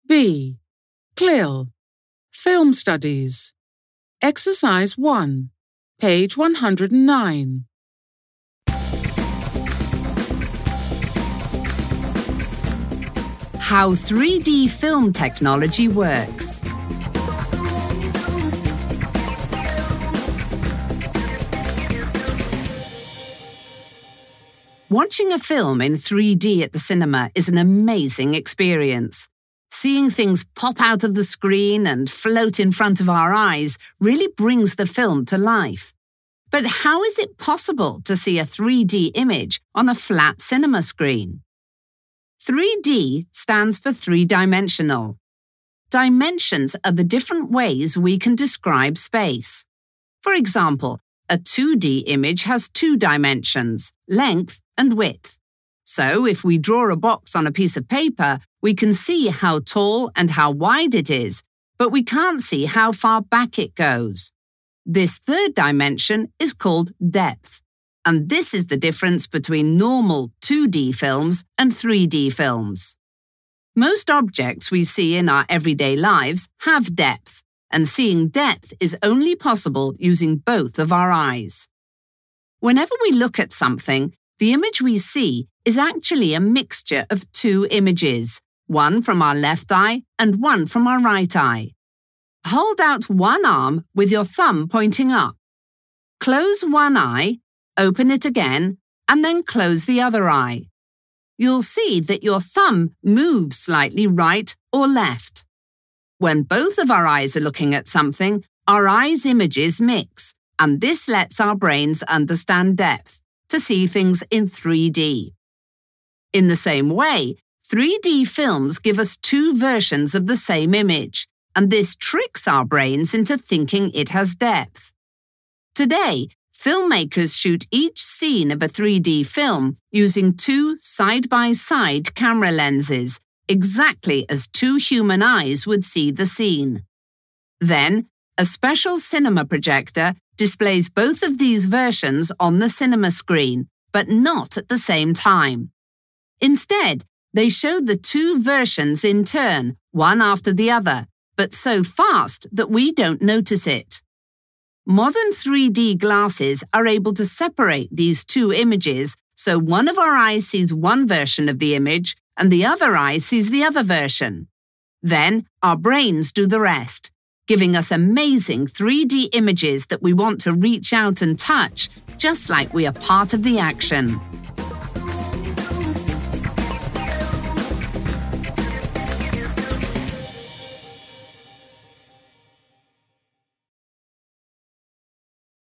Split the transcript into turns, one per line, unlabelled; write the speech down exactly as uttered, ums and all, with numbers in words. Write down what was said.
B. C L I L, Film Studies. Exercise one, page one hundred nine.
How three D film technology works. Watching a film in three D at the cinema is an amazing experience. Seeing things pop out of the screen and float in front of our eyes really brings the film to life. But how is it possible to see a three D image on a flat cinema screen? three D stands for three-dimensional. Dimensions are the different ways we can describe space. For example, a two D image has two dimensions, length and width. So if we draw a box on a piece of paper, we can see how tall and how wide it is, but we can't see how far back it goes. This third dimension is called depth, and this is the difference between normal two D films and three D films. Most objects we see in our everyday lives have depth, and seeing depth is only possible using both of our eyes. Whenever we look at something, the image we see is actually a mixture of two images, one from our left eye and one from our right eye. Hold out one arm with your thumb pointing up. Close one eye, open it again, and then close the other eye. You'll see that your thumb moves slightly right or left. When both of our eyes are looking at something, our eyes' images mix, and this lets our brains understand depth, to see things in three D. In the same way, three D films give us two versions of the same image, and this tricks our brains into thinking it has depth. Today, filmmakers shoot each scene of a three D film using two side-by-side camera lenses, exactly as two human eyes would see the scene. Then, a special cinema projector displays both of these versions on the cinema screen, but not at the same time. Instead, they show the two versions in turn, one after the other, but so fast that we don't notice it. Modern three D glasses are able to separate these two images, so one of our eyes sees one version of the image and the other eye sees the other version. Then, our brains do the rest, giving us amazing three D images that we want to reach out and touch, just like we are part of the action.